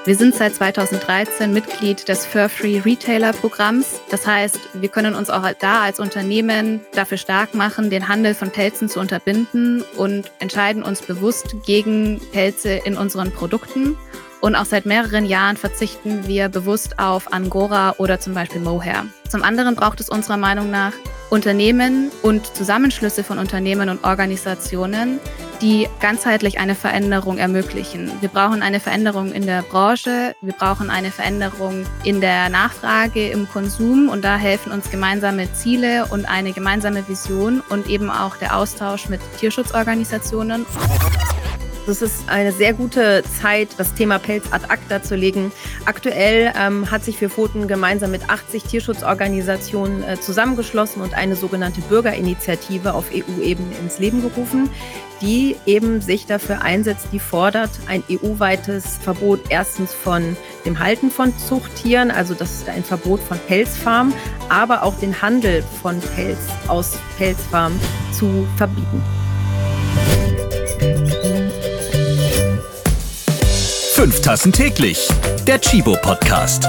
Wir sind seit 2013 Mitglied des Fur-Free Retailer Programms. Das heißt, wir können uns auch da als Unternehmen dafür stark machen, den Handel von Pelzen zu unterbinden und entscheiden uns bewusst gegen Pelze in unseren Produkten. Und auch seit mehreren Jahren verzichten wir bewusst auf Angora oder zum Beispiel Mohair. Zum anderen braucht es unserer Meinung nach Unternehmen und Zusammenschlüsse von Unternehmen und Organisationen, die ganzheitlich eine Veränderung ermöglichen. Wir brauchen eine Veränderung in der Branche, wir brauchen eine Veränderung in der Nachfrage, im Konsum und da helfen uns gemeinsame Ziele und eine gemeinsame Vision und eben auch der Austausch mit Tierschutzorganisationen. Es ist eine sehr gute Zeit, das Thema Pelz ad acta zu legen. Aktuell hat sich Vier Pfoten gemeinsam mit 80 Tierschutzorganisationen zusammengeschlossen und eine sogenannte Bürgerinitiative auf EU-Ebene ins Leben gerufen, die eben sich dafür einsetzt, die fordert ein EU-weites Verbot erstens von dem Halten von Zuchttieren, also das ist ein Verbot von Pelzfarmen, aber auch den Handel von Pelz aus Pelzfarmen zu verbieten. 5 Tassen täglich, der Tchibo-Podcast.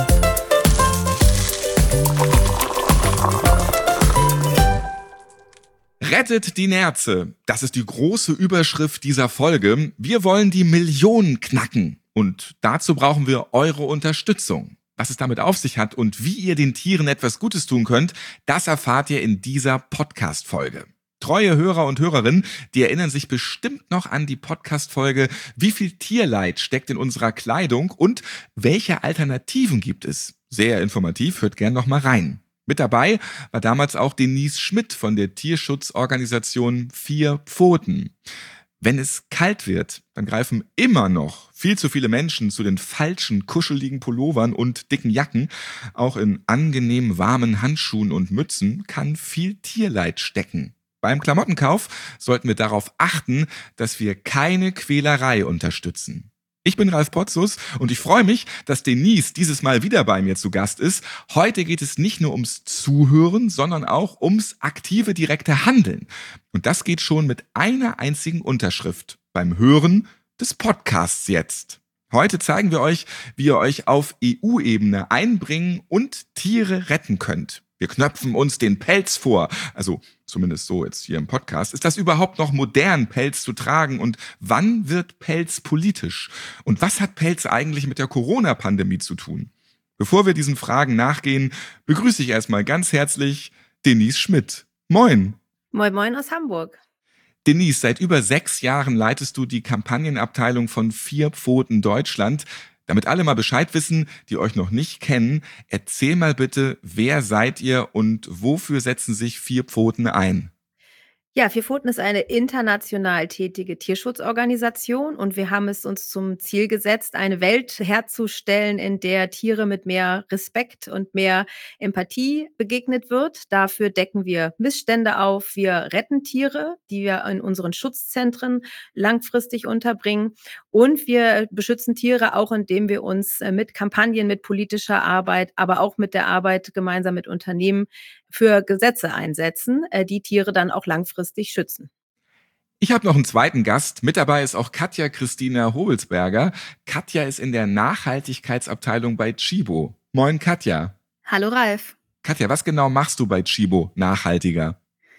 Rettet die Nerze. Das ist die große Überschrift dieser Folge. Wir wollen die Millionen knacken. Und dazu brauchen wir eure Unterstützung. Was es damit auf sich hat und wie ihr den Tieren etwas Gutes tun könnt, das erfahrt ihr in dieser Podcast-Folge. Treue Hörer und Hörerinnen, die erinnern sich bestimmt noch an die Podcast-Folge Wie viel Tierleid steckt in unserer Kleidung und welche Alternativen gibt es? Sehr informativ, hört gern noch mal rein. Mit dabei war damals auch Denise Schmidt von der Tierschutzorganisation Vier Pfoten. Wenn es kalt wird, dann greifen immer noch viel zu viele Menschen zu den falschen, kuscheligen Pullovern und dicken Jacken. Auch in angenehm warmen Handschuhen und Mützen kann viel Tierleid stecken. Beim Klamottenkauf sollten wir darauf achten, dass wir keine Quälerei unterstützen. Ich bin Ralf Potzus und ich freue mich, dass Denise dieses Mal wieder bei mir zu Gast ist. Heute geht es nicht nur ums Zuhören, sondern auch ums aktive, direkte Handeln. Und das geht schon mit einer einzigen Unterschrift beim Hören des Podcasts jetzt. Heute zeigen wir euch, wie ihr euch auf EU-Ebene einbringen und Tiere retten könnt. Wir knöpfen uns den Pelz vor, also zumindest so jetzt hier im Podcast. Ist das überhaupt noch modern, Pelz zu tragen? Und wann wird Pelz politisch? Und was hat Pelz eigentlich mit der Corona-Pandemie zu tun? Bevor wir diesen Fragen nachgehen, begrüße ich erstmal ganz herzlich Denise Schmidt. Moin. Moin Moin aus Hamburg. Denise, seit über 6 Jahren leitest du die Kampagnenabteilung von Vier Pfoten Deutschland. Damit alle mal Bescheid wissen, die euch noch nicht kennen, erzähl mal bitte, wer seid ihr und wofür setzen sich Vier Pfoten ein? Ja, Vier Pfoten ist eine international tätige Tierschutzorganisation und wir haben es uns zum Ziel gesetzt, eine Welt herzustellen, in der Tiere mit mehr Respekt und mehr Empathie begegnet wird. Dafür decken wir Missstände auf, wir retten Tiere, die wir in unseren Schutzzentren langfristig unterbringen und wir beschützen Tiere auch, indem wir uns mit Kampagnen, mit politischer Arbeit, aber auch mit der Arbeit gemeinsam mit Unternehmen für Gesetze einsetzen, die Tiere dann auch langfristig schützen. Ich habe noch einen zweiten Gast. Mit dabei ist auch Katja Christina Hobelsberger. Katja ist in der Nachhaltigkeitsabteilung bei Tchibo. Moin Katja. Hallo Ralf. Katja, was genau machst du bei Tchibo nachhaltiger?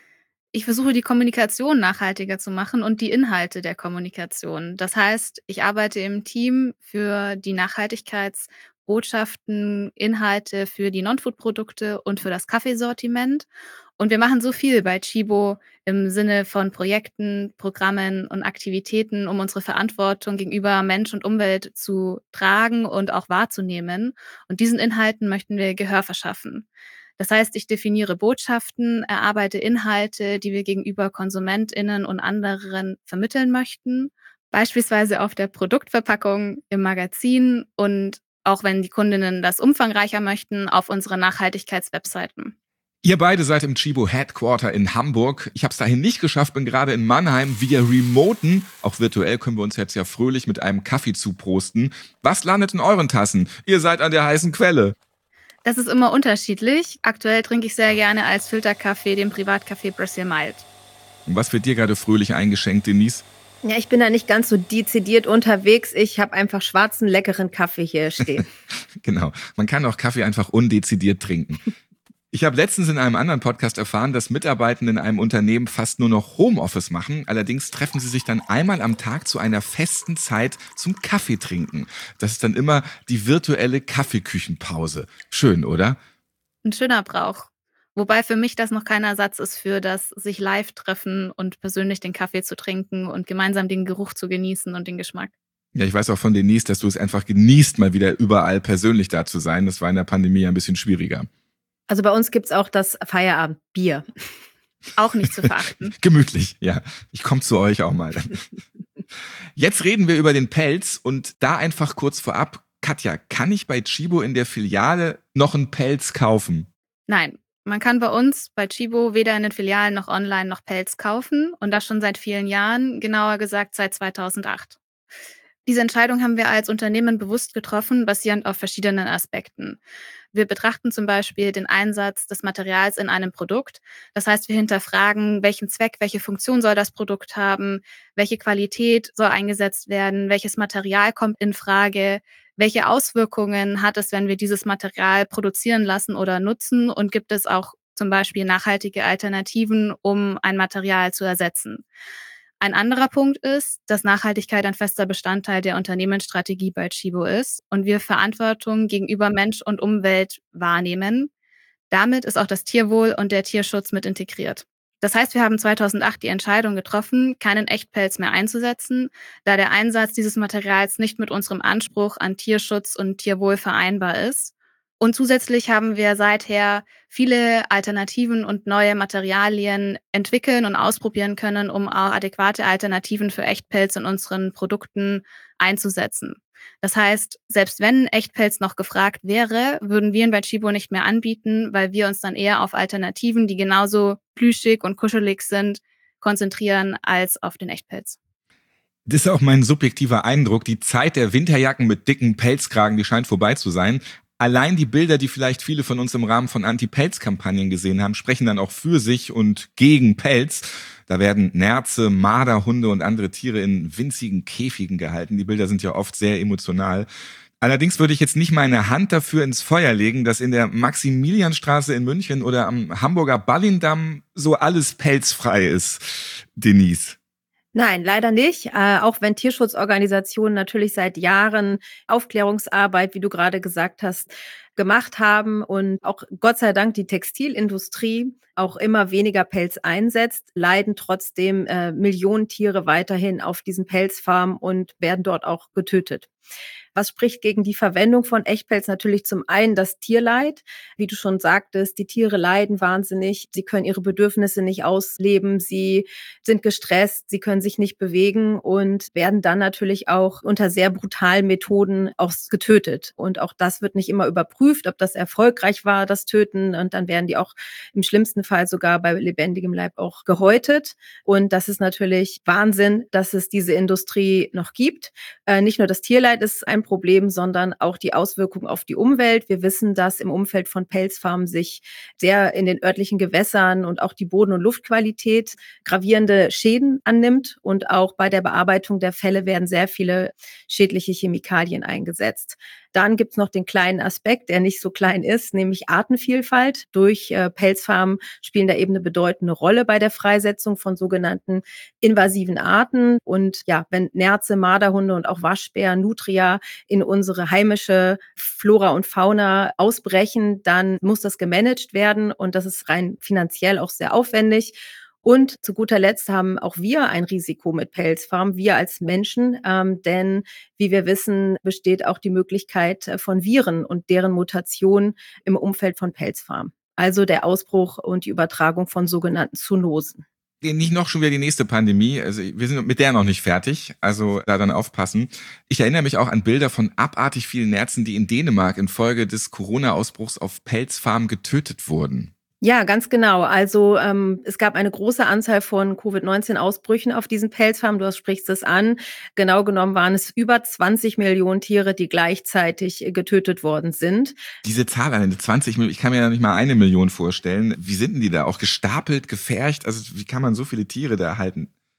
Ich versuche die Kommunikation nachhaltiger zu machen und die Inhalte der Kommunikation. Das heißt, ich arbeite im Team für die Nachhaltigkeitsbotschaften, Inhalte für die Non-Food-Produkte und für das Kaffeesortiment. Und wir machen so viel bei Tchibo im Sinne von Projekten, Programmen und Aktivitäten, um unsere Verantwortung gegenüber Mensch und Umwelt zu tragen und auch wahrzunehmen. Und diesen Inhalten möchten wir Gehör verschaffen. Das heißt, ich definiere Botschaften, erarbeite Inhalte, die wir gegenüber KonsumentInnen und anderen vermitteln möchten. Beispielsweise auf der Produktverpackung, im Magazin und auch wenn die Kundinnen das umfangreicher möchten, auf unseren Nachhaltigkeitswebseiten. Ihr beide seid im Tchibo Headquarter in Hamburg. Ich habe es dahin nicht geschafft, bin gerade in Mannheim. Wir remoten. Auch virtuell können wir uns jetzt ja fröhlich mit einem Kaffee zuprosten. Was landet in euren Tassen? Ihr seid an der heißen Quelle. Das ist immer unterschiedlich. Aktuell trinke ich sehr gerne als Filterkaffee den Privatkaffee Brazil Mild. Und was wird dir gerade fröhlich eingeschenkt, Denise? Ja, ich bin da nicht ganz so dezidiert unterwegs. Ich habe einfach schwarzen, leckeren Kaffee hier stehen. Genau, man kann auch Kaffee einfach undezidiert trinken. Ich habe letztens in einem anderen Podcast erfahren, dass Mitarbeitende in einem Unternehmen fast nur noch Homeoffice machen. Allerdings treffen sie sich dann einmal am Tag zu einer festen Zeit zum Kaffee trinken. Das ist dann immer die virtuelle Kaffeeküchenpause. Schön, oder? Ein schöner Brauch. Wobei für mich das noch kein Ersatz ist für das sich live treffen und persönlich den Kaffee zu trinken und gemeinsam den Geruch zu genießen und den Geschmack. Ja, ich weiß auch von Denise, dass du es einfach genießt, mal wieder überall persönlich da zu sein. Das war in der Pandemie ein bisschen schwieriger. Also bei uns gibt's auch das Feierabendbier. Auch nicht zu verachten. Gemütlich, ja. Ich komme zu euch auch mal. Jetzt reden wir über den Pelz und da einfach kurz vorab. Katja, kann ich bei Tchibo in der Filiale noch einen Pelz kaufen? Nein, man kann bei uns bei Tchibo weder in den Filialen noch online noch Pelz kaufen und das schon seit vielen Jahren, genauer gesagt seit 2008. Diese Entscheidung haben wir als Unternehmen bewusst getroffen, basierend auf verschiedenen Aspekten. Wir betrachten zum Beispiel den Einsatz des Materials in einem Produkt. Das heißt, wir hinterfragen, welchen Zweck, welche Funktion soll das Produkt haben, welche Qualität soll eingesetzt werden, welches Material kommt in Frage, welche Auswirkungen hat es, wenn wir dieses Material produzieren lassen oder nutzen und gibt es auch zum Beispiel nachhaltige Alternativen, um ein Material zu ersetzen. Ein anderer Punkt ist, dass Nachhaltigkeit ein fester Bestandteil der Unternehmensstrategie bei Tchibo ist und wir Verantwortung gegenüber Mensch und Umwelt wahrnehmen. Damit ist auch das Tierwohl und der Tierschutz mit integriert. Das heißt, wir haben 2008 die Entscheidung getroffen, keinen Echtpelz mehr einzusetzen, da der Einsatz dieses Materials nicht mit unserem Anspruch an Tierschutz und Tierwohl vereinbar ist. Und zusätzlich haben wir seither viele Alternativen und neue Materialien entwickeln und ausprobieren können, um auch adäquate Alternativen für Echtpelz in unseren Produkten einzusetzen. Das heißt, selbst wenn Echtpelz noch gefragt wäre, würden wir ihn bei Tchibo nicht mehr anbieten, weil wir uns dann eher auf Alternativen, die genauso plüschig und kuschelig sind, konzentrieren als auf den Echtpelz. Das ist auch mein subjektiver Eindruck. Die Zeit der Winterjacken mit dicken Pelzkragen, die scheint vorbei zu sein. Allein die Bilder, die vielleicht viele von uns im Rahmen von Anti-Pelz-Kampagnen gesehen haben, sprechen dann auch für sich und gegen Pelz. Da werden Nerze, Marderhunde und andere Tiere in winzigen Käfigen gehalten. Die Bilder sind ja oft sehr emotional. Allerdings würde ich jetzt nicht meine Hand dafür ins Feuer legen, dass in der Maximilianstraße in München oder am Hamburger Ballindamm so alles pelzfrei ist. Denise. Nein, leider nicht. Auch wenn Tierschutzorganisationen natürlich seit Jahren Aufklärungsarbeit, wie du gerade gesagt hast, gemacht haben und auch Gott sei Dank die Textilindustrie auch immer weniger Pelz einsetzt, leiden trotzdem Millionen Tiere weiterhin auf diesen Pelzfarmen und werden dort auch getötet. Was spricht gegen die Verwendung von Echtpelz? Natürlich zum einen das Tierleid. Wie du schon sagtest, die Tiere leiden wahnsinnig. Sie können ihre Bedürfnisse nicht ausleben. Sie sind gestresst. Sie können sich nicht bewegen und werden dann natürlich auch unter sehr brutalen Methoden auch getötet. Und auch das wird nicht immer überprüft, ob das erfolgreich war, das Töten. Und dann werden die auch im schlimmsten Fall sogar bei lebendigem Leib auch gehäutet. Und das ist natürlich Wahnsinn, dass es diese Industrie noch gibt. Nicht nur das Tierleid ist ein Problem, sondern auch die Auswirkungen auf die Umwelt. Wir wissen, dass im Umfeld von Pelzfarmen sich sehr in den örtlichen Gewässern und auch die Boden- und Luftqualität gravierende Schäden annimmt. Und auch bei der Bearbeitung der Felle werden sehr viele schädliche Chemikalien eingesetzt. Dann gibt's noch den kleinen Aspekt, der nicht so klein ist, nämlich Artenvielfalt. Durch Pelzfarmen spielen da eben eine bedeutende Rolle bei der Freisetzung von sogenannten invasiven Arten. Und ja, wenn Nerze, Marderhunde und auch Waschbären, Nutria in unsere heimische Flora und Fauna ausbrechen, dann muss das gemanagt werden und das ist rein finanziell auch sehr aufwendig. Und zu guter Letzt haben auch wir ein Risiko mit Pelzfarmen, wir als Menschen, denn wie wir wissen, besteht auch die Möglichkeit von Viren und deren Mutation im Umfeld von Pelzfarmen. Also der Ausbruch und die Übertragung von sogenannten Zoonosen. Nicht noch schon wieder die nächste Pandemie. Also wir sind mit der noch nicht fertig. Also da dann aufpassen. Ich erinnere mich auch an Bilder von abartig vielen Nerzen, die in Dänemark infolge des Corona-Ausbruchs auf Pelzfarmen getötet wurden. Ja, ganz genau. Also es gab eine große Anzahl von Covid-19-Ausbrüchen auf diesen Pelzfarmen. Du sprichst es an. Genau genommen waren es über 20 Millionen Tiere, die gleichzeitig getötet worden sind. Diese Zahl, eine 20 Millionen, ich kann mir ja nicht mal 1 Million vorstellen. Wie sind denn die da? Auch gestapelt, gefärcht? Also wie kann man so viele Tiere da erhalten?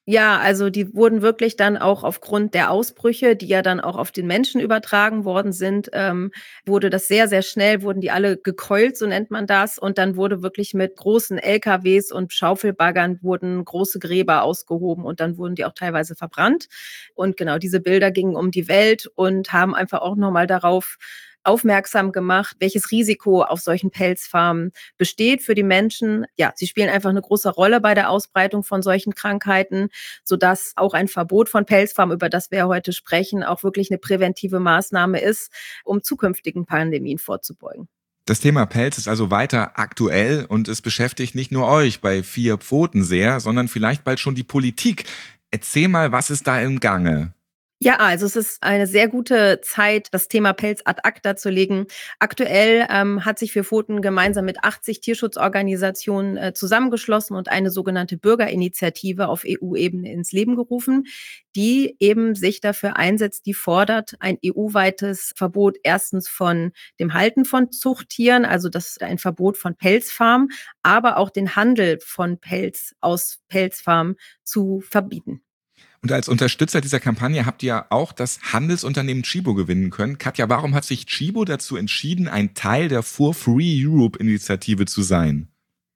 Ja, also die wurden wirklich dann auch aufgrund der Ausbrüche, die ja dann auch auf den Menschen übertragen worden sind, wurde das sehr, sehr schnell, wurden die alle gekeult, so nennt man das. Und dann wurde wirklich mit großen LKWs und Schaufelbaggern wurden große Gräber ausgehoben und dann wurden die auch teilweise verbrannt. Und genau, diese Bilder gingen um die Welt und haben einfach auch nochmal darauf aufmerksam gemacht, welches Risiko auf solchen Pelzfarmen besteht für die Menschen. Ja, sie spielen einfach eine große Rolle bei der Ausbreitung von solchen Krankheiten, sodass auch ein Verbot von Pelzfarmen, über das wir heute sprechen, auch wirklich eine präventive Maßnahme ist, um zukünftigen Pandemien vorzubeugen. Das Thema Pelz ist also weiter aktuell und es beschäftigt nicht nur euch bei Vier Pfoten sehr, sondern vielleicht bald schon die Politik. Erzähl mal, was ist da im Gange? Ja, also es ist eine sehr gute Zeit, das Thema Pelz ad acta zu legen. Aktuell hat sich Vier Pfoten gemeinsam mit 80 Tierschutzorganisationen zusammengeschlossen und eine sogenannte Bürgerinitiative auf EU-Ebene ins Leben gerufen, die eben sich dafür einsetzt, die fordert ein EU-weites Verbot erstens von dem Halten von Zuchttieren, also das ist ein Verbot von Pelzfarmen, aber auch den Handel von Pelz aus Pelzfarmen zu verbieten. Und als Unterstützer dieser Kampagne habt ihr auch das Handelsunternehmen Tchibo gewinnen können. Katja, warum hat sich Tchibo dazu entschieden, ein Teil der For Free Europe Initiative zu sein?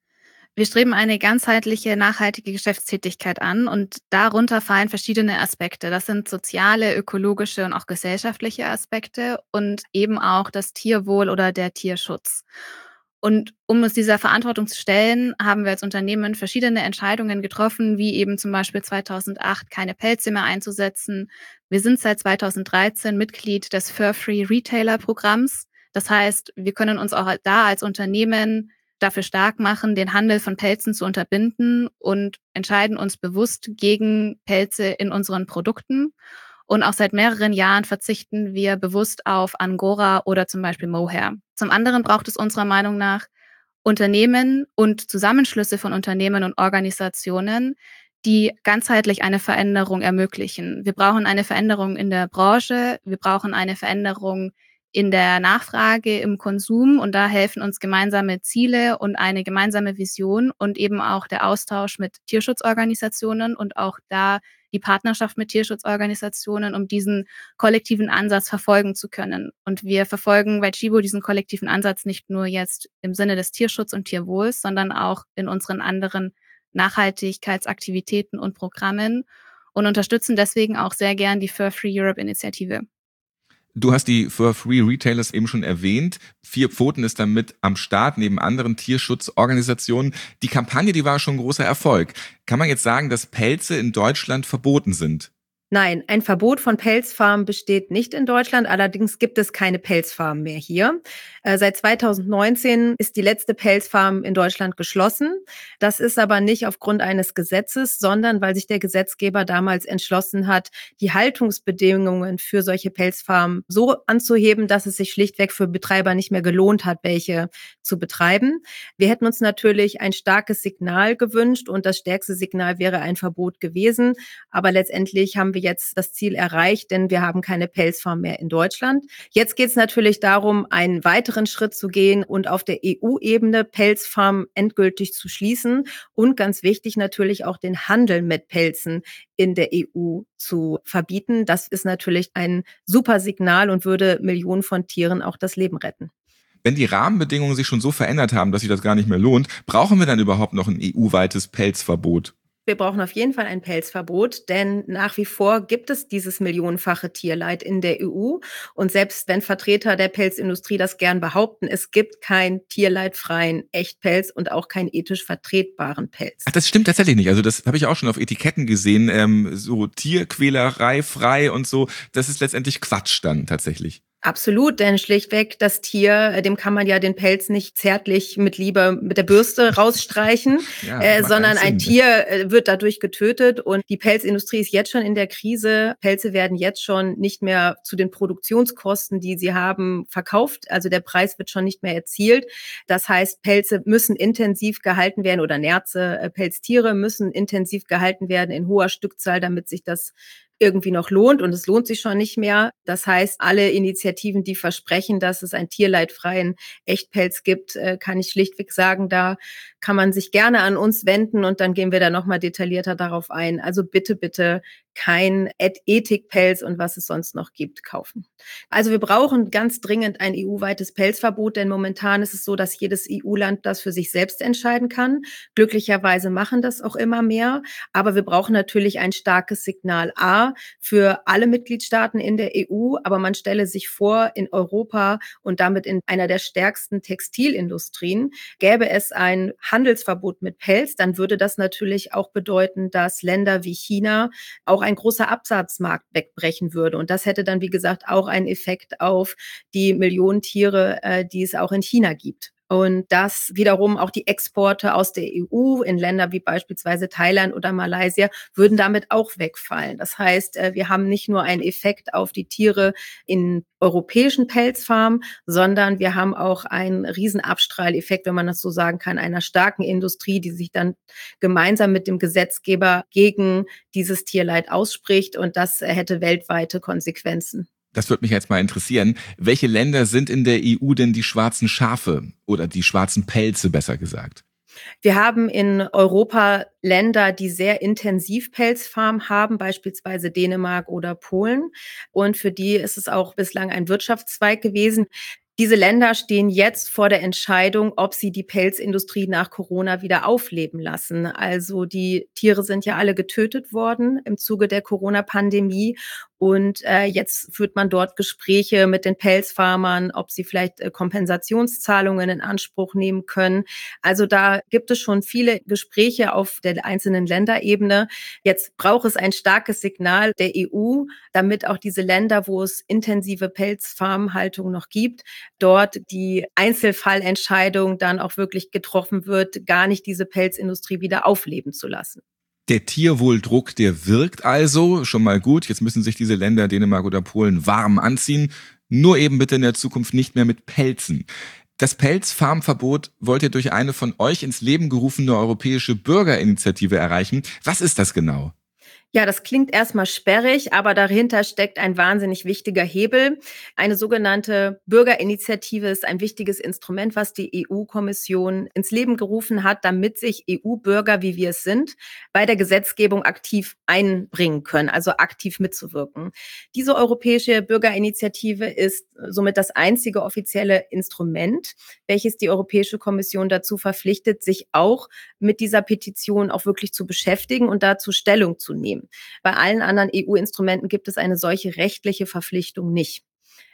Wir streben eine ganzheitliche, nachhaltige Geschäftstätigkeit an und darunter fallen verschiedene Aspekte. Das sind soziale, ökologische und auch gesellschaftliche Aspekte und eben auch das Tierwohl oder der Tierschutz. Und um uns dieser Verantwortung zu stellen, haben wir als Unternehmen verschiedene Entscheidungen getroffen, wie eben zum Beispiel 2008 keine Pelze mehr einzusetzen. Wir sind seit 2013 Mitglied des Fur-Free Retailer Programms. Das heißt, wir können uns auch da als Unternehmen dafür stark machen, den Handel von Pelzen zu unterbinden und entscheiden uns bewusst gegen Pelze in unseren Produkten. Und auch seit mehreren Jahren verzichten wir bewusst auf Angora oder zum Beispiel Mohair. Zum anderen braucht es unserer Meinung nach Unternehmen und Zusammenschlüsse von Unternehmen und Organisationen, die ganzheitlich eine Veränderung ermöglichen. Wir brauchen eine Veränderung in der Branche, wir brauchen eine Veränderung in der Nachfrage, im Konsum und da helfen uns gemeinsame Ziele und eine gemeinsame Vision und eben auch der Austausch mit Tierschutzorganisationen und auch da die Partnerschaft mit Tierschutzorganisationen, um diesen kollektiven Ansatz verfolgen zu können. Und wir verfolgen bei Tchibo diesen kollektiven Ansatz nicht nur jetzt im Sinne des Tierschutz und Tierwohls, sondern auch in unseren anderen Nachhaltigkeitsaktivitäten und Programmen und unterstützen deswegen auch sehr gern die Fur Free Europe Initiative. Du hast die For Free Retailers eben schon erwähnt. Vier Pfoten ist damit am Start, neben anderen Tierschutzorganisationen. Die Kampagne, die war schon ein großer Erfolg. Kann man jetzt sagen, dass Pelze in Deutschland verboten sind? Nein, ein Verbot von Pelzfarmen besteht nicht in Deutschland. Allerdings gibt es keine Pelzfarmen mehr hier. Seit 2019 ist die letzte Pelzfarm in Deutschland geschlossen. Das ist aber nicht aufgrund eines Gesetzes, sondern weil sich der Gesetzgeber damals entschlossen hat, die Haltungsbedingungen für solche Pelzfarmen so anzuheben, dass es sich schlichtweg für Betreiber nicht mehr gelohnt hat, welche zu betreiben. Wir hätten uns natürlich ein starkes Signal gewünscht und das stärkste Signal wäre ein Verbot gewesen. Aber letztendlich haben wir jetzt das Ziel erreicht, denn wir haben keine Pelzfarm mehr in Deutschland. Jetzt geht es natürlich darum, einen weiteren Schritt zu gehen und auf der EU-Ebene Pelzfarmen endgültig zu schließen und ganz wichtig natürlich auch den Handel mit Pelzen in der EU zu verbieten. Das ist natürlich ein super Signal und würde Millionen von Tieren auch das Leben retten. Wenn die Rahmenbedingungen sich schon so verändert haben, dass sich das gar nicht mehr lohnt, brauchen wir dann überhaupt noch ein EU-weites Pelzverbot? Wir brauchen auf jeden Fall ein Pelzverbot, denn nach wie vor gibt es dieses millionenfache Tierleid in der EU. Und selbst wenn Vertreter der Pelzindustrie das gern behaupten, es gibt keinen tierleidfreien Echtpelz und auch keinen ethisch vertretbaren Pelz. Ach, das stimmt tatsächlich nicht. Also das habe ich auch schon auf Etiketten gesehen. So Tierquälerei frei und so. Das ist letztendlich Quatsch dann tatsächlich. Absolut, denn schlichtweg das Tier, dem kann man ja den Pelz nicht zärtlich mit Liebe mit der Bürste rausstreichen, Ja, sondern ein Sinn. Tier wird dadurch getötet und die Pelzindustrie ist jetzt schon in der Krise. Pelze werden jetzt schon nicht mehr zu den Produktionskosten, die sie haben, verkauft. Also der Preis wird schon nicht mehr erzielt. Das heißt, Pelze müssen intensiv gehalten werden oder Nerze, Pelztiere müssen intensiv gehalten werden in hoher Stückzahl, damit sich das irgendwie noch lohnt und es lohnt sich schon nicht mehr. Das heißt, alle Initiativen, die versprechen, dass es einen tierleidfreien Echtpelz gibt, kann ich schlichtweg sagen, da kann man sich gerne an uns wenden und dann gehen wir da nochmal detaillierter darauf ein. Also bitte, bitte kein Ethikpelz und was es sonst noch gibt, kaufen. Also wir brauchen ganz dringend ein EU-weites Pelzverbot, denn momentan ist es so, dass jedes EU-Land das für sich selbst entscheiden kann. Glücklicherweise machen das auch immer mehr, aber wir brauchen natürlich ein starkes Signal A für alle Mitgliedstaaten in der EU, aber man stelle sich vor, in Europa und damit in einer der stärksten Textilindustrien gäbe es ein Handelsverbot mit Pelz, dann würde das natürlich auch bedeuten, dass Länder wie China auch ein großer Absatzmarkt wegbrechen würde. Und das hätte dann, wie gesagt, auch einen Effekt auf die Millionen Tiere, die es auch in China gibt. Und das wiederum auch die Exporte aus der EU in Länder wie beispielsweise Thailand oder Malaysia würden damit auch wegfallen. Das heißt, wir haben nicht nur einen Effekt auf die Tiere in europäischen Pelzfarmen, sondern wir haben auch einen riesen Abstrahleffekt, wenn man das so sagen kann, einer starken Industrie, die sich dann gemeinsam mit dem Gesetzgeber gegen dieses Tierleid ausspricht. Und das hätte weltweite Konsequenzen. Das würde mich jetzt mal interessieren. Welche Länder sind in der EU denn die schwarzen Schafe oder die schwarzen Pelze, besser gesagt? Wir haben in Europa Länder, die sehr intensiv Pelzfarmen haben, beispielsweise Dänemark oder Polen. Und für die ist es auch bislang ein Wirtschaftszweig gewesen. Diese Länder stehen jetzt vor der Entscheidung, ob sie die Pelzindustrie nach Corona wieder aufleben lassen. Also die Tiere sind ja alle getötet worden im Zuge der Corona-Pandemie. Und jetzt führt man dort Gespräche mit den Pelzfarmern, ob sie vielleicht Kompensationszahlungen in Anspruch nehmen können. Also da gibt es schon viele Gespräche auf der einzelnen Länderebene. Jetzt braucht es ein starkes Signal der EU, damit auch diese Länder, wo es intensive Pelzfarmhaltung noch gibt, dort die Einzelfallentscheidung dann auch wirklich getroffen wird, gar nicht diese Pelzindustrie wieder aufleben zu lassen. Der Tierwohldruck, der wirkt also schon mal gut. Jetzt müssen sich diese Länder, Dänemark oder Polen, warm anziehen. Nur eben bitte in der Zukunft nicht mehr mit Pelzen. Das Pelzfarmverbot wollt ihr durch eine von euch ins Leben gerufene europäische Bürgerinitiative erreichen. Was ist das genau? Ja, das klingt erstmal sperrig, aber dahinter steckt ein wahnsinnig wichtiger Hebel. Eine sogenannte Bürgerinitiative ist ein wichtiges Instrument, was die EU-Kommission ins Leben gerufen hat, damit sich EU-Bürger, wie wir es sind, bei der Gesetzgebung aktiv einbringen können, also aktiv mitzuwirken. Diese europäische Bürgerinitiative ist somit das einzige offizielle Instrument, welches die Europäische Kommission dazu verpflichtet, sich auch mit dieser Petition auch wirklich zu beschäftigen und dazu Stellung zu nehmen. Bei allen anderen EU-Instrumenten gibt es eine solche rechtliche Verpflichtung nicht.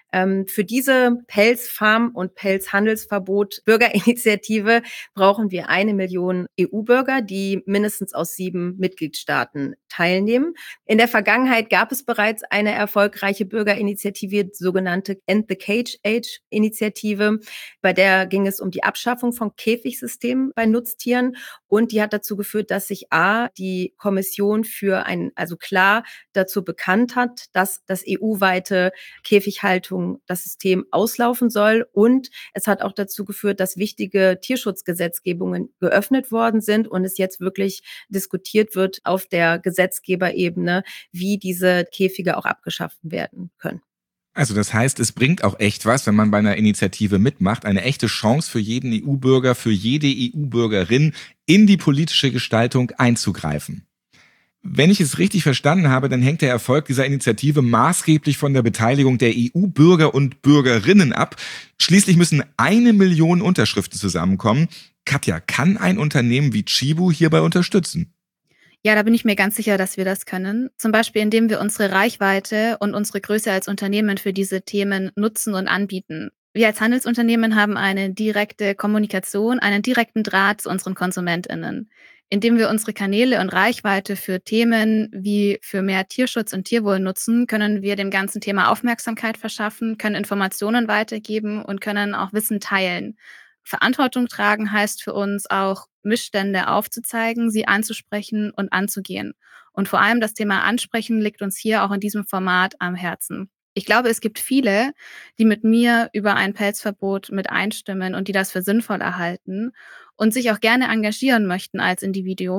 Für diese Pelzfarm- und Pelzhandelsverbot Bürgerinitiative brauchen wir 1 Million EU-Bürger, die mindestens aus 7 Mitgliedstaaten teilnehmen. In der Vergangenheit gab es bereits eine erfolgreiche Bürgerinitiative, die sogenannte End the Cage Age Initiative. Bei der ging es um die Abschaffung von Käfigsystemen bei Nutztieren und die hat dazu geführt, dass sich die Kommission also klar dazu bekannt hat, dass das EU-weite Käfighaltung das System auslaufen soll. Und es hat auch dazu geführt, dass wichtige Tierschutzgesetzgebungen geöffnet worden sind und es jetzt wirklich diskutiert wird auf der Gesetzgeberebene, wie diese Käfige auch abgeschafft werden können. Also das heißt, es bringt auch echt was, wenn man bei einer Initiative mitmacht. Eine echte Chance für jeden EU-Bürger, für jede EU-Bürgerin, in die politische Gestaltung einzugreifen. Wenn ich es richtig verstanden habe, dann hängt der Erfolg dieser Initiative maßgeblich von der Beteiligung der EU-Bürger und Bürgerinnen ab. Schließlich müssen 1 Million Unterschriften zusammenkommen. Katja, kann ein Unternehmen wie Tchibo hierbei unterstützen? Ja, da bin ich mir ganz sicher, dass wir das können. Zum Beispiel, indem wir unsere Reichweite und unsere Größe als Unternehmen für diese Themen nutzen und anbieten. Wir als Handelsunternehmen haben eine direkte Kommunikation, einen direkten Draht zu unseren KonsumentInnen. Indem wir unsere Kanäle und Reichweite für Themen wie für mehr Tierschutz und Tierwohl nutzen, können wir dem ganzen Thema Aufmerksamkeit verschaffen, können Informationen weitergeben und können auch Wissen teilen. Verantwortung tragen heißt für uns auch, Missstände aufzuzeigen, sie anzusprechen und anzugehen. Und vor allem das Thema Ansprechen liegt uns hier auch in diesem Format am Herzen. Ich glaube, es gibt viele, die mit mir über ein Pelzverbot mit einstimmen und die das für sinnvoll erhalten und sich auch gerne engagieren möchten als Individuum.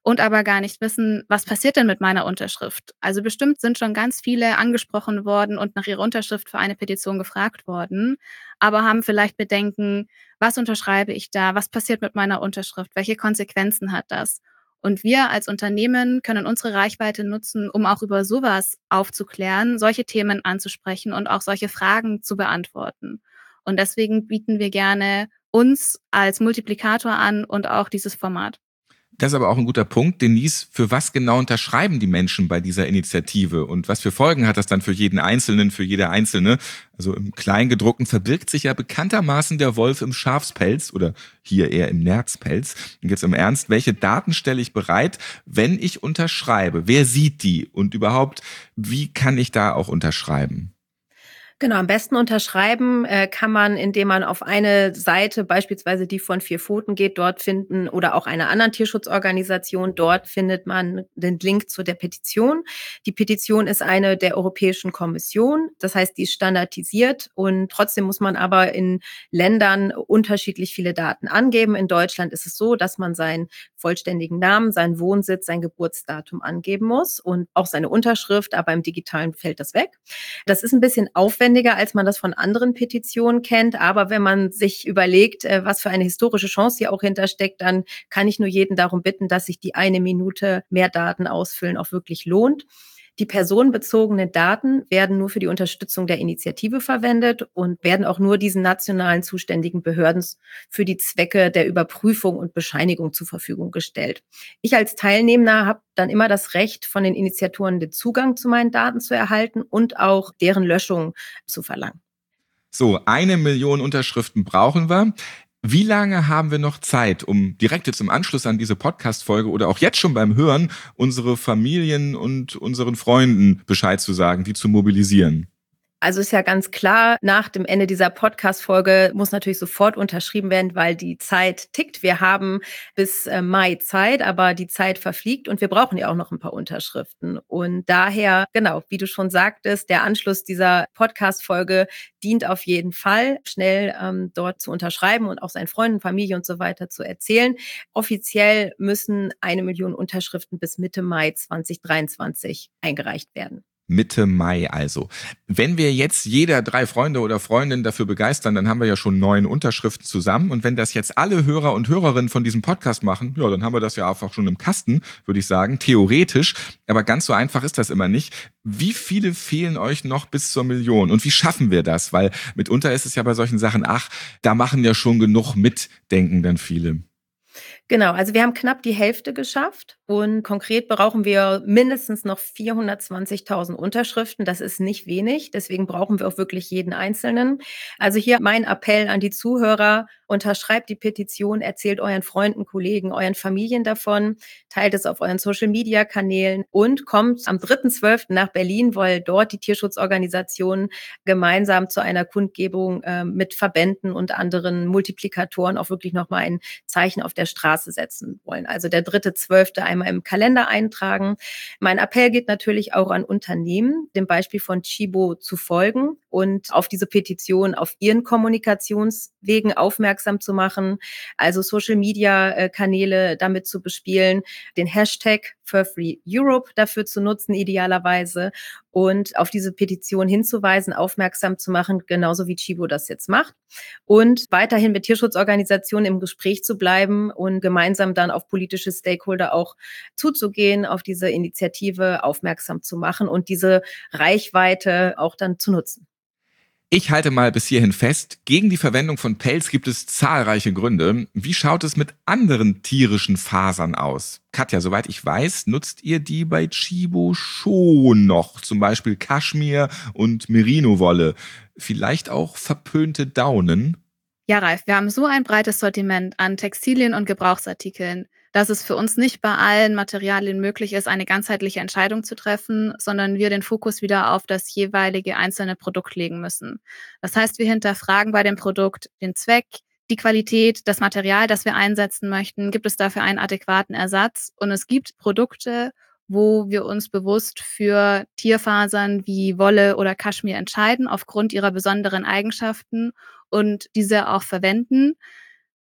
und aber gar nicht wissen, was passiert denn mit meiner Unterschrift. Also bestimmt sind schon ganz viele angesprochen worden und nach ihrer Unterschrift für eine Petition gefragt worden, aber haben vielleicht Bedenken, was unterschreibe ich da, was passiert mit meiner Unterschrift, welche Konsequenzen hat das? Und wir als Unternehmen können unsere Reichweite nutzen, um auch über sowas aufzuklären, solche Themen anzusprechen und auch solche Fragen zu beantworten. Und deswegen bieten wir gerne uns als Multiplikator an und auch dieses Format. Das ist aber auch ein guter Punkt. Denise, für was genau unterschreiben die Menschen bei dieser Initiative? Und was für Folgen hat das dann für jeden Einzelnen, für jede Einzelne? Also im Kleingedruckten verbirgt sich ja bekanntermaßen der Wolf im Schafspelz oder hier eher im Nerzpelz. Und jetzt im Ernst, welche Daten stelle ich bereit, wenn ich unterschreibe? Wer sieht die? Und überhaupt, wie kann ich da auch unterschreiben? Genau, am besten unterschreiben kann man, indem man auf eine Seite, beispielsweise die von Vier Pfoten geht, dort finden oder auch einer anderen Tierschutzorganisation. Dort findet man den Link zu der Petition. Die Petition ist eine der Europäischen Kommission. Das heißt, die ist standardisiert und trotzdem muss man aber in Ländern unterschiedlich viele Daten angeben. In Deutschland ist es so, dass man seinen vollständigen Namen, seinen Wohnsitz, sein Geburtsdatum angeben muss und auch seine Unterschrift, aber im Digitalen fällt das weg. Das ist ein bisschen aufwendiger, als man das von anderen Petitionen kennt. Aber wenn man sich überlegt, was für eine historische Chance hier auch hintersteckt, dann kann ich nur jeden darum bitten, dass sich die 1 Minute mehr Daten ausfüllen auch wirklich lohnt. Die personenbezogenen Daten werden nur für die Unterstützung der Initiative verwendet und werden auch nur diesen nationalen zuständigen Behörden für die Zwecke der Überprüfung und Bescheinigung zur Verfügung gestellt. Ich als Teilnehmer habe dann immer das Recht, von den Initiatoren den Zugang zu meinen Daten zu erhalten und auch deren Löschung zu verlangen. So, 1 Million Unterschriften brauchen wir. Wie lange haben wir noch Zeit, um direkt jetzt im Anschluss an diese Podcast-Folge oder auch jetzt schon beim Hören unsere Familien und unseren Freunden Bescheid zu sagen, die zu mobilisieren? Also ist ja ganz klar, nach dem Ende dieser Podcast-Folge muss natürlich sofort unterschrieben werden, weil die Zeit tickt. Wir haben bis Mai Zeit, aber die Zeit verfliegt und wir brauchen ja auch noch ein paar Unterschriften. Und daher, genau, wie du schon sagtest, der Anschluss dieser Podcast-Folge dient auf jeden Fall, schnell dort zu unterschreiben und auch seinen Freunden, Familie und so weiter zu erzählen. Offiziell müssen 1 Million Unterschriften bis Mitte Mai 2023 eingereicht werden. Mitte Mai also. Wenn wir jetzt jeder 3 Freunde oder Freundinnen dafür begeistern, dann haben wir ja schon 9 Unterschriften zusammen. Und wenn das jetzt alle Hörer und Hörerinnen von diesem Podcast machen, ja, dann haben wir das ja einfach schon im Kasten, würde ich sagen, theoretisch. Aber ganz so einfach ist das immer nicht. Wie viele fehlen euch noch bis zur Million? Und wie schaffen wir das? Weil mitunter ist es ja bei solchen Sachen, da machen ja schon genug mit, denken dann viele. Genau, also wir haben knapp die Hälfte geschafft und konkret brauchen wir mindestens noch 420.000 Unterschriften. Das ist nicht wenig, deswegen brauchen wir auch wirklich jeden Einzelnen. Also hier mein Appell an die Zuhörer: Unterschreibt die Petition, erzählt euren Freunden, Kollegen, euren Familien davon, teilt es auf euren Social-Media-Kanälen und kommt am 3.12. nach Berlin, weil dort die Tierschutzorganisationen gemeinsam zu einer Kundgebung mit Verbänden und anderen Multiplikatoren auch wirklich nochmal ein Zeichen auf der Straße setzen wollen. Also der 3.12. einmal im Kalender eintragen. Mein Appell geht natürlich auch an Unternehmen, dem Beispiel von Chibo zu folgen und auf diese Petition auf ihren Kommunikationswegen aufmerksam zu machen, also Social-Media-Kanäle damit zu bespielen, den Hashtag #FurFreeEurope dafür zu nutzen, idealerweise, und auf diese Petition hinzuweisen, aufmerksam zu machen, genauso wie Chibo das jetzt macht. Und weiterhin mit Tierschutzorganisationen im Gespräch zu bleiben und gemeinsam dann auf politische Stakeholder auch zuzugehen, auf diese Initiative aufmerksam zu machen und diese Reichweite auch dann zu nutzen. Ich halte mal bis hierhin fest, gegen die Verwendung von Pelz gibt es zahlreiche Gründe. Wie schaut es mit anderen tierischen Fasern aus? Katja, soweit ich weiß, nutzt ihr die bei Chibo schon noch, zum Beispiel Kaschmir und Merino-Wolle. Vielleicht auch verpönte Daunen? Ja, Ralf, wir haben so ein breites Sortiment an Textilien und Gebrauchsartikeln, dass es für uns nicht bei allen Materialien möglich ist, eine ganzheitliche Entscheidung zu treffen, sondern wir den Fokus wieder auf das jeweilige einzelne Produkt legen müssen. Das heißt, wir hinterfragen bei dem Produkt den Zweck, die Qualität, das Material, das wir einsetzen möchten. Gibt es dafür einen adäquaten Ersatz? Und es gibt Produkte, wo wir uns bewusst für Tierfasern wie Wolle oder Kaschmir entscheiden, aufgrund ihrer besonderen Eigenschaften und diese auch verwenden.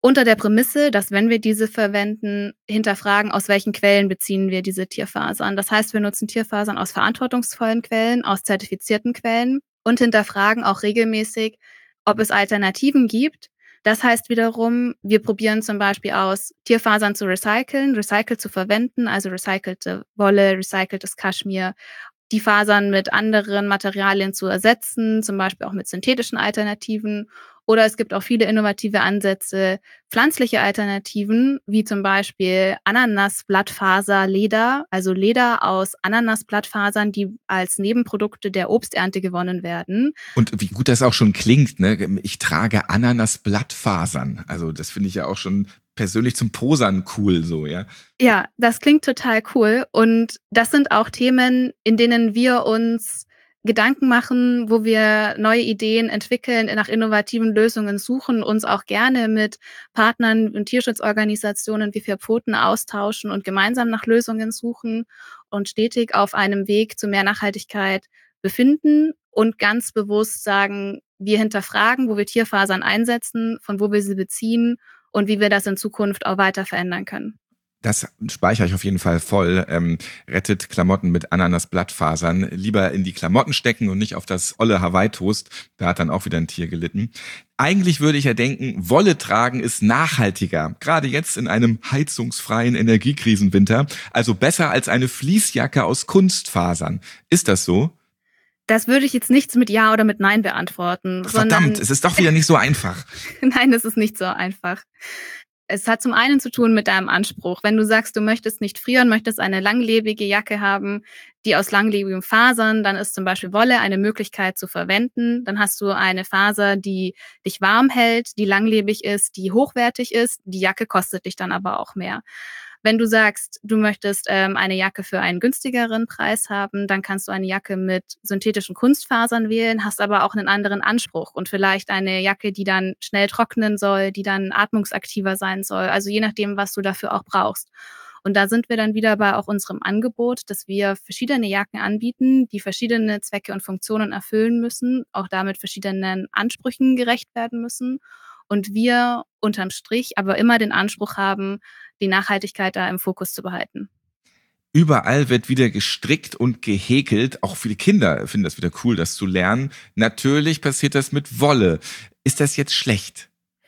Unter der Prämisse, dass wenn wir diese verwenden, hinterfragen, aus welchen Quellen beziehen wir diese Tierfasern. Das heißt, wir nutzen Tierfasern aus verantwortungsvollen Quellen, aus zertifizierten Quellen und hinterfragen auch regelmäßig, ob es Alternativen gibt. Das heißt wiederum, wir probieren zum Beispiel aus, Tierfasern zu recyceln, recycelt zu verwenden, also recycelte Wolle, recyceltes Kaschmir, die Fasern mit anderen Materialien zu ersetzen, zum Beispiel auch mit synthetischen Alternativen. Oder es gibt auch viele innovative Ansätze, pflanzliche Alternativen, wie zum Beispiel Ananasblattfaserleder, also Leder aus Ananasblattfasern, die als Nebenprodukte der Obsternte gewonnen werden. Und wie gut das auch schon klingt, ne? Ich trage Ananasblattfasern. Also das finde ich ja auch schon persönlich zum Posern cool, so, ja. Ja, das klingt total cool. Und das sind auch Themen, in denen wir uns Gedanken machen, wo wir neue Ideen entwickeln, nach innovativen Lösungen suchen, uns auch gerne mit Partnern und Tierschutzorganisationen wie Vier Pfoten austauschen und gemeinsam nach Lösungen suchen und stetig auf einem Weg zu mehr Nachhaltigkeit befinden und ganz bewusst sagen, wir hinterfragen, wo wir Tierfasern einsetzen, von wo wir sie beziehen und wie wir das in Zukunft auch weiter verändern können. Das speichere ich auf jeden Fall voll. Rettet Klamotten mit Ananasblattfasern. Lieber in die Klamotten stecken und nicht auf das olle Hawaii-Toast. Da hat dann auch wieder ein Tier gelitten. Eigentlich würde ich ja denken, Wolle tragen ist nachhaltiger. Gerade jetzt in einem heizungsfreien Energiekrisenwinter. Also besser als eine Fließjacke aus Kunstfasern. Ist das so? Das würde ich jetzt nicht mit Ja oder mit Nein beantworten. Verdammt, es ist doch wieder nicht so einfach. Nein, es ist nicht so einfach. Es hat zum einen zu tun mit deinem Anspruch. Wenn du sagst, du möchtest nicht frieren, möchtest eine langlebige Jacke haben, die aus langlebigen Fasern, dann ist zum Beispiel Wolle eine Möglichkeit zu verwenden. Dann hast du eine Faser, die dich warm hält, die langlebig ist, die hochwertig ist. Die Jacke kostet dich dann aber auch mehr. Wenn du sagst, du möchtest eine Jacke für einen günstigeren Preis haben, dann kannst du eine Jacke mit synthetischen Kunstfasern wählen, hast aber auch einen anderen Anspruch und vielleicht eine Jacke, die dann schnell trocknen soll, die dann atmungsaktiver sein soll, also je nachdem, was du dafür auch brauchst. Und da sind wir dann wieder bei auch unserem Angebot, dass wir verschiedene Jacken anbieten, die verschiedene Zwecke und Funktionen erfüllen müssen, auch damit verschiedenen Ansprüchen gerecht werden müssen. Und wir unterm Strich aber immer den Anspruch haben, die Nachhaltigkeit da im Fokus zu behalten. Überall wird wieder gestrickt und gehäkelt. Auch viele Kinder finden das wieder cool, das zu lernen. Natürlich passiert das mit Wolle. Ist das jetzt schlecht?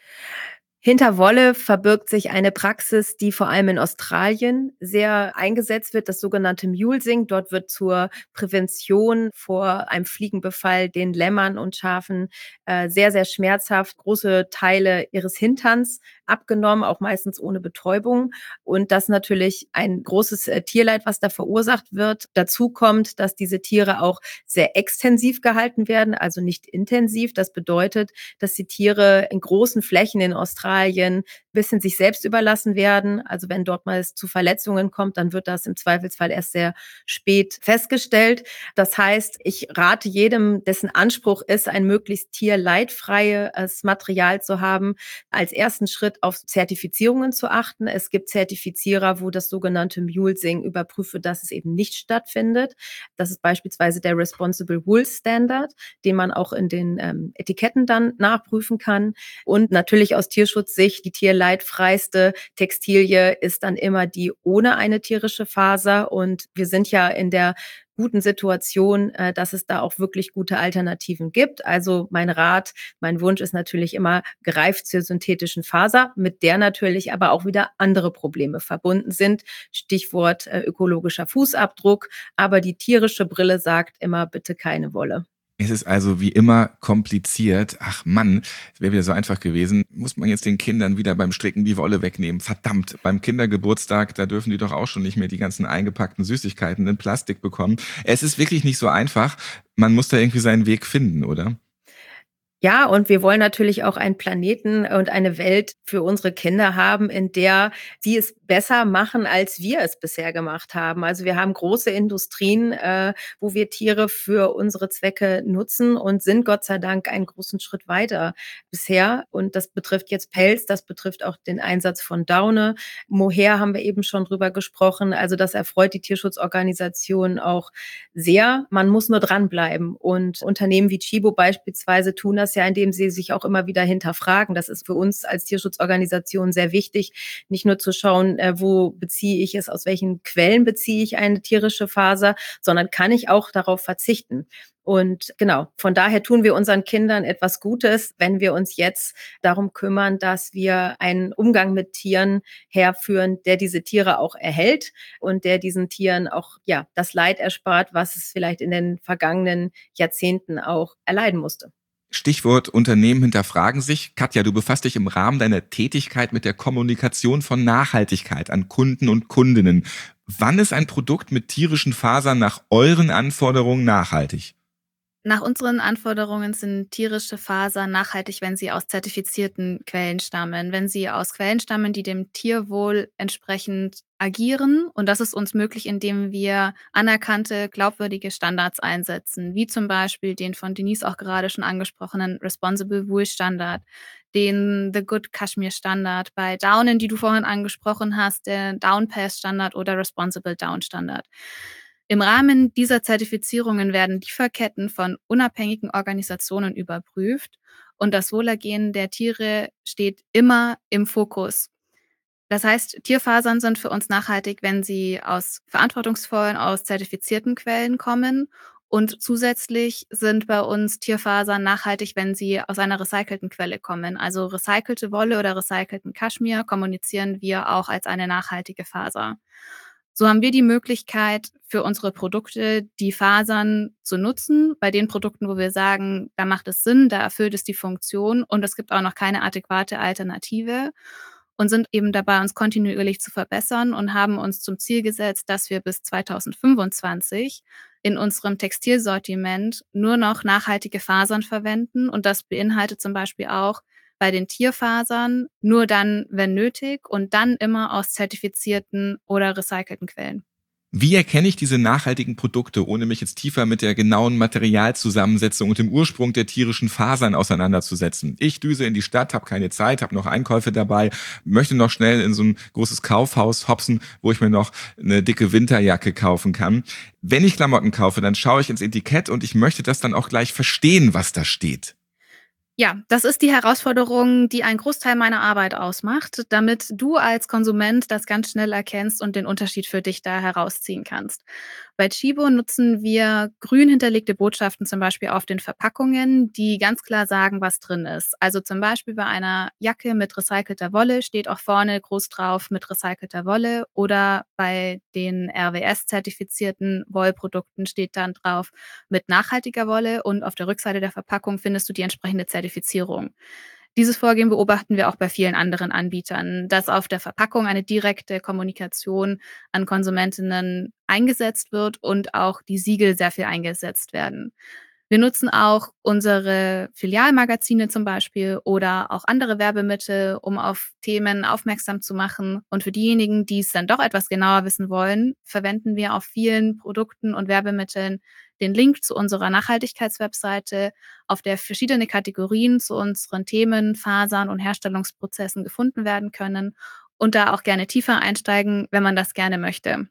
Hinter Wolle verbirgt sich eine Praxis, die vor allem in Australien sehr eingesetzt wird, das sogenannte Mulesing. Dort wird zur Prävention vor einem Fliegenbefall den Lämmern und Schafen sehr, sehr schmerzhaft große Teile ihres Hinterns abgenommen, auch meistens ohne Betäubung. Und das natürlich ein großes Tierleid, was da verursacht wird. Dazu kommt, dass diese Tiere auch sehr extensiv gehalten werden, also nicht intensiv. Das bedeutet, dass die Tiere in großen Flächen in Australien ein bisschen sich selbst überlassen werden. Also wenn dort mal es zu Verletzungen kommt, dann wird das im Zweifelsfall erst sehr spät festgestellt. Das heißt, ich rate jedem, dessen Anspruch ist, ein möglichst tierleidfreies Material zu haben, als ersten Schritt auf Zertifizierungen zu achten. Es gibt Zertifizierer, wo das sogenannte Mulesing überprüft wird, dass es eben nicht stattfindet. Das ist beispielsweise der Responsible Wool Standard, den man auch in den Etiketten dann nachprüfen kann. Und natürlich aus Tierschutzsicht, die tierleidfreiste Textilie ist dann immer die ohne eine tierische Faser. Und wir sind ja in der guten Situation, dass es da auch wirklich gute Alternativen gibt. Also mein Rat, mein Wunsch ist natürlich immer gereift zur synthetischen Faser, mit der natürlich aber auch wieder andere Probleme verbunden sind. Stichwort ökologischer Fußabdruck. Aber die tierische Brille sagt immer, bitte keine Wolle. Es ist also wie immer kompliziert. Ach Mann, es wäre wieder so einfach gewesen. Muss man jetzt den Kindern wieder beim Stricken die Wolle wegnehmen? Verdammt, beim Kindergeburtstag, da dürfen die doch auch schon nicht mehr die ganzen eingepackten Süßigkeiten in Plastik bekommen. Es ist wirklich nicht so einfach. Man muss da irgendwie seinen Weg finden, oder? Ja, und wir wollen natürlich auch einen Planeten und eine Welt für unsere Kinder haben, in der sie es besser machen, als wir es bisher gemacht haben. Also wir haben große Industrien, wo wir Tiere für unsere Zwecke nutzen und sind Gott sei Dank einen großen Schritt weiter bisher. Und das betrifft jetzt Pelz, das betrifft auch den Einsatz von Daune. Mohair haben wir eben schon drüber gesprochen. Also das erfreut die Tierschutzorganisationen auch sehr. Man muss nur dranbleiben. Und Unternehmen wie Tchibo beispielsweise tun das das ja, indem sie sich auch immer wieder hinterfragen. Das ist für uns als Tierschutzorganisation sehr wichtig, nicht nur zu schauen, wo beziehe ich es, aus welchen Quellen beziehe ich eine tierische Faser, sondern kann ich auch darauf verzichten. Und genau, von daher tun wir unseren Kindern etwas Gutes, wenn wir uns jetzt darum kümmern, dass wir einen Umgang mit Tieren herführen, der diese Tiere auch erhält und der diesen Tieren auch das Leid erspart, was es vielleicht in den vergangenen Jahrzehnten auch erleiden musste. Stichwort Unternehmen hinterfragen sich. Katja, du befasst dich im Rahmen deiner Tätigkeit mit der Kommunikation von Nachhaltigkeit an Kunden und Kundinnen. Wann ist ein Produkt mit tierischen Fasern nach euren Anforderungen nachhaltig? Nach unseren Anforderungen sind tierische Fasern nachhaltig, wenn sie aus zertifizierten Quellen stammen, wenn sie aus Quellen stammen, die dem Tierwohl entsprechend agieren. Und das ist uns möglich, indem wir anerkannte, glaubwürdige Standards einsetzen, wie zum Beispiel den von Denise auch gerade schon angesprochenen Responsible Wool Standard, den The Good Kashmir Standard, bei Daunen, die du vorhin angesprochen hast, der Down Pass Standard oder Responsible Down Standard. Im Rahmen dieser Zertifizierungen werden Lieferketten von unabhängigen Organisationen überprüft und das Wohlergehen der Tiere steht immer im Fokus. Das heißt, Tierfasern sind für uns nachhaltig, wenn sie aus verantwortungsvollen, aus zertifizierten Quellen kommen. Und zusätzlich sind bei uns Tierfasern nachhaltig, wenn sie aus einer recycelten Quelle kommen. Also recycelte Wolle oder recycelten Kaschmir kommunizieren wir auch als eine nachhaltige Faser. So haben wir die Möglichkeit, für unsere Produkte die Fasern zu nutzen. Bei den Produkten, wo wir sagen, da macht es Sinn, da erfüllt es die Funktion und es gibt auch noch keine adäquate Alternative und sind eben dabei, uns kontinuierlich zu verbessern und haben uns zum Ziel gesetzt, dass wir bis 2025 in unserem Textilsortiment nur noch nachhaltige Fasern verwenden. Und das beinhaltet zum Beispiel auch bei den Tierfasern nur dann, wenn nötig und dann immer aus zertifizierten oder recycelten Quellen. Wie erkenne ich diese nachhaltigen Produkte, ohne mich jetzt tiefer mit der genauen Materialzusammensetzung und dem Ursprung der tierischen Fasern auseinanderzusetzen? Ich düse in die Stadt, habe keine Zeit, habe noch Einkäufe dabei, möchte noch schnell in so ein großes Kaufhaus hopsen, wo ich mir noch eine dicke Winterjacke kaufen kann. Wenn ich Klamotten kaufe, dann schaue ich ins Etikett und ich möchte das dann auch gleich verstehen, was da steht. Ja, das ist die Herausforderung, die einen Großteil meiner Arbeit ausmacht, damit du als Konsument das ganz schnell erkennst und den Unterschied für dich da herausziehen kannst. Bei Chibo nutzen wir grün hinterlegte Botschaften zum Beispiel auf den Verpackungen, die ganz klar sagen, was drin ist. Also zum Beispiel bei einer Jacke mit recycelter Wolle steht auch vorne groß drauf mit recycelter Wolle oder bei den RWS-zertifizierten Wollprodukten steht dann drauf mit nachhaltiger Wolle und auf der Rückseite der Verpackung findest du die entsprechende Zertifizierung. Dieses Vorgehen beobachten wir auch bei vielen anderen Anbietern, dass auf der Verpackung eine direkte Kommunikation an Konsumentinnen eingesetzt wird und auch die Siegel sehr viel eingesetzt werden. Wir nutzen auch unsere Filialmagazine zum Beispiel oder auch andere Werbemittel, um auf Themen aufmerksam zu machen. Und für diejenigen, die es dann doch etwas genauer wissen wollen, verwenden wir auf vielen Produkten und Werbemitteln den Link zu unserer Nachhaltigkeitswebseite, auf der verschiedene Kategorien zu unseren Themen, Fasern und Herstellungsprozessen gefunden werden können und da auch gerne tiefer einsteigen, wenn man das gerne möchte.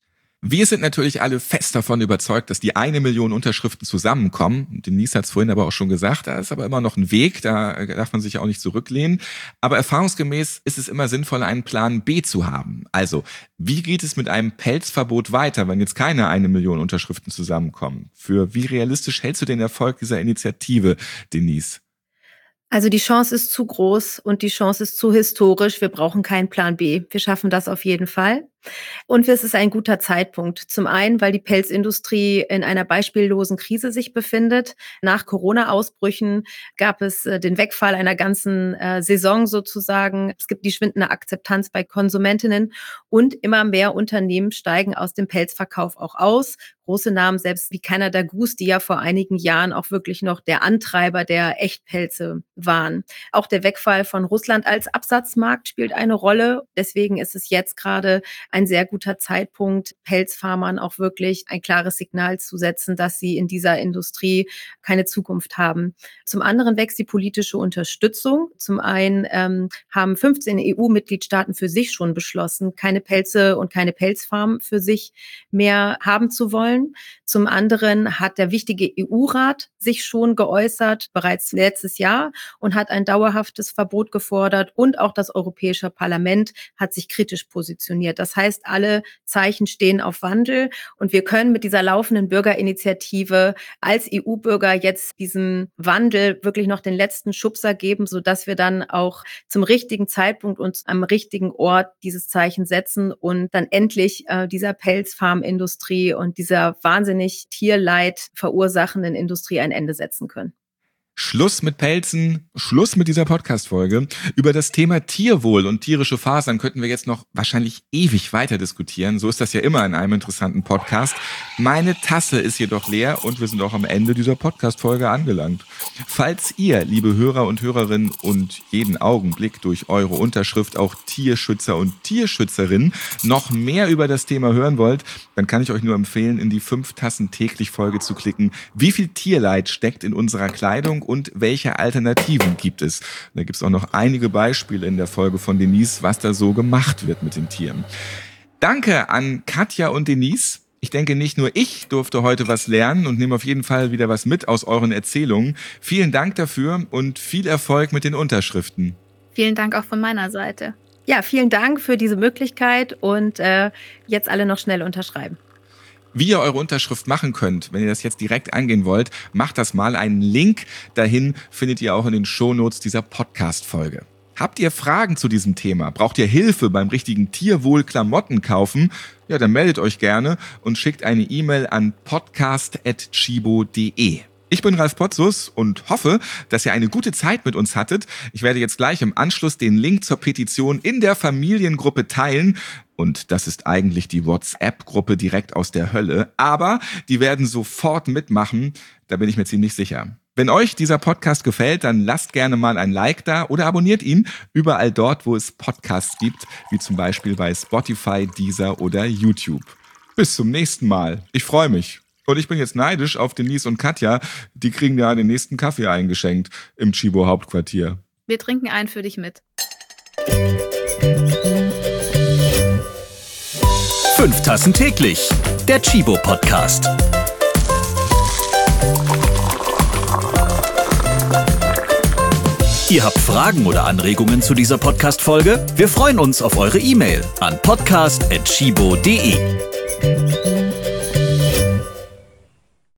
Wir sind natürlich alle fest davon überzeugt, dass die 1 Million Unterschriften zusammenkommen. Denise hat es vorhin aber auch schon gesagt, da ist aber immer noch ein Weg, da darf man sich auch nicht zurücklehnen. Aber erfahrungsgemäß ist es immer sinnvoll, einen Plan B zu haben. Also, wie geht es mit einem Pelzverbot weiter, wenn jetzt keine 1 Million Unterschriften zusammenkommen? Für wie realistisch hältst du den Erfolg dieser Initiative, Denise? Also die Chance ist zu groß und die Chance ist zu historisch. Wir brauchen keinen Plan B. Wir schaffen das auf jeden Fall. Und es ist ein guter Zeitpunkt. Zum einen, weil die Pelzindustrie in einer beispiellosen Krise sich befindet. Nach Corona-Ausbrüchen gab es den Wegfall einer ganzen Saison sozusagen. Es gibt die schwindende Akzeptanz bei Konsumentinnen und immer mehr Unternehmen steigen aus dem Pelzverkauf auch aus. Große Namen, selbst wie Canada Goose, die ja vor einigen Jahren auch wirklich noch der Antreiber der Echtpelze waren. Auch der Wegfall von Russland als Absatzmarkt spielt eine Rolle. Deswegen ist es jetzt gerade ein sehr guter Zeitpunkt, Pelzfarmern auch wirklich ein klares Signal zu setzen, dass sie in dieser Industrie keine Zukunft haben. Zum anderen wächst die politische Unterstützung. Zum einen haben 15 EU-Mitgliedstaaten für sich schon beschlossen, keine Pelze und keine Pelzfarmen für sich mehr haben zu wollen. Zum anderen hat der wichtige EU-Rat sich schon geäußert, bereits letztes Jahr, und hat ein dauerhaftes Verbot gefordert. Und auch das Europäische Parlament hat sich kritisch positioniert. Das heißt, alle Zeichen stehen auf Wandel. Und wir können mit dieser laufenden Bürgerinitiative als EU-Bürger jetzt diesem Wandel wirklich noch den letzten Schubser geben, sodass wir dann auch zum richtigen Zeitpunkt und am richtigen Ort dieses Zeichen setzen und dann endlich dieser Pelzfarmindustrie und dieser wahnsinnig Tierleid verursachenden Industrie ein Ende setzen können. Schluss mit Pelzen, Schluss mit dieser Podcast-Folge. Über das Thema Tierwohl und tierische Fasern könnten wir jetzt noch wahrscheinlich ewig weiter diskutieren. So ist das ja immer in einem interessanten Podcast. Meine Tasse ist jedoch leer und wir sind auch am Ende dieser Podcast-Folge angelangt. Falls ihr, liebe Hörer und Hörerinnen, und jeden Augenblick durch eure Unterschrift auch Tierschützer und Tierschützerinnen noch mehr über das Thema hören wollt, dann kann ich euch nur empfehlen, in die 5 Tassen täglich Folge zu klicken. Wie viel Tierleid steckt in unserer Kleidung und welche Alternativen gibt es? Da gibt es auch noch einige Beispiele in der Folge von Denise, was da so gemacht wird mit den Tieren. Danke an Katja und Denise. Ich denke, nicht nur ich durfte heute was lernen und nehme auf jeden Fall wieder was mit aus euren Erzählungen. Vielen Dank dafür und viel Erfolg mit den Unterschriften. Vielen Dank auch von meiner Seite. Ja, vielen Dank für diese Möglichkeit und jetzt alle noch schnell unterschreiben. Wie ihr eure Unterschrift machen könnt, wenn ihr das jetzt direkt angehen wollt, macht das mal. Einen Link dahin findet ihr auch in den Shownotes dieser Podcast-Folge. Habt ihr Fragen zu diesem Thema? Braucht ihr Hilfe beim richtigen Tierwohl-Klamotten kaufen? Ja, dann meldet euch gerne und schickt eine E-Mail an podcast@chibo.de. Ich bin Ralf Potzus und hoffe, dass ihr eine gute Zeit mit uns hattet. Ich werde jetzt gleich im Anschluss den Link zur Petition in der Familiengruppe teilen. Und das ist eigentlich die WhatsApp-Gruppe direkt aus der Hölle. Aber die werden sofort mitmachen, da bin ich mir ziemlich sicher. Wenn euch dieser Podcast gefällt, dann lasst gerne mal ein Like da oder abonniert ihn überall dort, wo es Podcasts gibt, wie zum Beispiel bei Spotify, Deezer oder YouTube. Bis zum nächsten Mal. Ich freue mich. Und ich bin jetzt neidisch auf Denise und Katja. Die kriegen ja den nächsten Kaffee eingeschenkt im Chibo Hauptquartier. Wir trinken einen für dich mit. 5 Tassen täglich. Der Chibo Podcast. Ihr habt Fragen oder Anregungen zu dieser Podcast-Folge? Wir freuen uns auf eure E-Mail an podcast@chibo.de.